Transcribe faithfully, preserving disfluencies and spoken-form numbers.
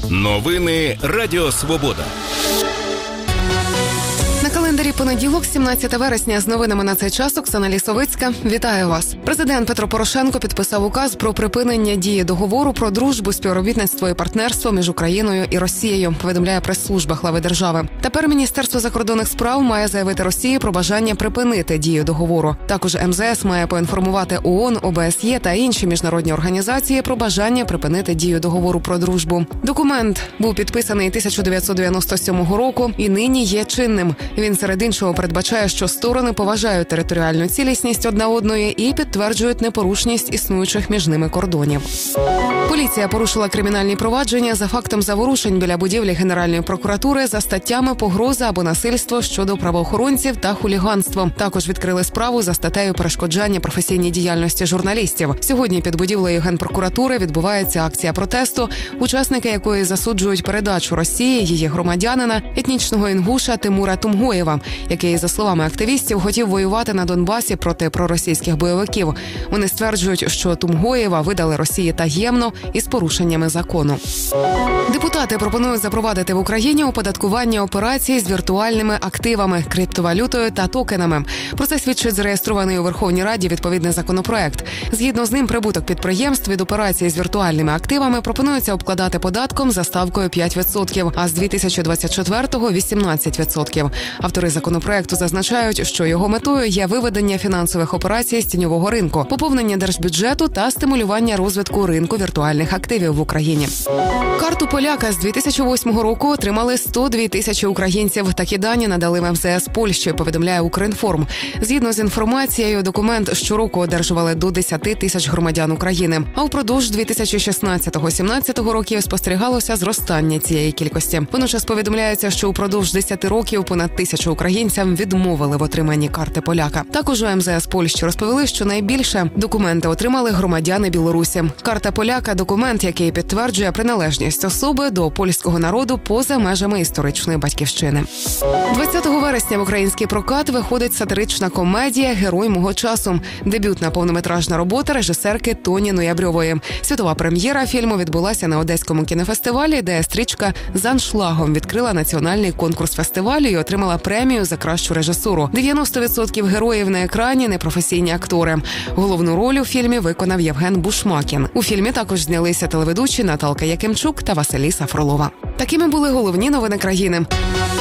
Новини Радіо Свобода. На календарі понеділок, сімнадцяте вересня, з новинами на цей час Оксана Лісовицька. Вітаю вас. Президент Петро Порошенко підписав указ про припинення дії договору про дружбу, співробітництво і партнерство між Україною і Росією, повідомляє прес-служба глави держави. Тепер Міністерство закордонних справ має заявити Росії про бажання припинити дію договору. Також ем зе ес має поінформувати ООН, о бе ес є та інші міжнародні організації про бажання припинити дію договору про дружбу. Документ був підписаний тисяча дев'ятсот дев'яносто сьомого року і нині є чинним. Він, серед іншого, передбачає, що сторони поважають територіальну цілісність одна одної і підтверджують непорушність існуючих між ними кордонів. Поліція порушила кримінальні провадження за фактом заворушень біля будівлі Генеральної прокуратури за статтями погроза або насильство щодо правоохоронців та хуліганство. Також відкрили справу за статтею перешкоджання професійній діяльності журналістів. Сьогодні під будівлею Генпрокуратури відбувається акція протесту, учасники якої засуджують передачу Росії її громадянина, етнічного інгуша Тимура Тумгоєва, який, за словами активістів, хотів воювати на Донбасі проти проросійських бойовиків. Вони стверджують, що Тумгоєва видали Росії таємно і з порушеннями закону. Депутати пропонують запровадити в Україні оподаткування операцій з віртуальними активами, криптовалютою та токенами. Про це свідчить зареєстрований у Верховній Раді відповідний законопроект. Згідно з ним, прибуток підприємств від операцій з віртуальними активами пропонується обкладати податком за ставкою п'ять відсотків, а з дві тисячі двадцять четвертого – вісімнадцять відсотків. Автори законопроекту зазначають, що його метою є виведення фінансових операцій з тіньового ринку, поповнення держбюджету та стимулювання розвитку ринку віртуальних активів в Україні. Карту поляка з дві тисячі восьмого року отримали сто дві тисячі українців. Такі дані надали в ем зе ес Польщі, повідомляє Укрінформ. Згідно з інформацією, документ щороку одержували до десять тисяч громадян України. А впродовж дві тисячі шістнадцятого-сімнадцятого років спостерігалося зростання цієї кількості. Водночас повідомляється, що упродовж десяти років понад тисячу українцям відмовили в отриманні карти поляка. Також у ем зе ес Польщі розповіли, що найбільше документи отримали громадяни Білорусі. Карта поляка – документ, який підтверджує приналежність особи до польського народу поза межами історичної батьківщини. двадцятого вересня в український прокат виходить сатирична комедія «Герой мого часу». Дебютна повнометражна робота режисерки Тоні Ноябрьової. Світова прем'єра фільму відбулася на Одеському кінофестивалі, де стрічка з аншлагом відкрила національний конкурс фестивалю і отримала премію за кращу режисуру. дев'яносто відсотків героїв на екрані – непрофесійні актори. Головну роль у фільмі виконав Євген Бушмакін. У фільмі також знялися телеведучі Наталка Якимчук та Василіса Фролова. Такими були головні новини країни.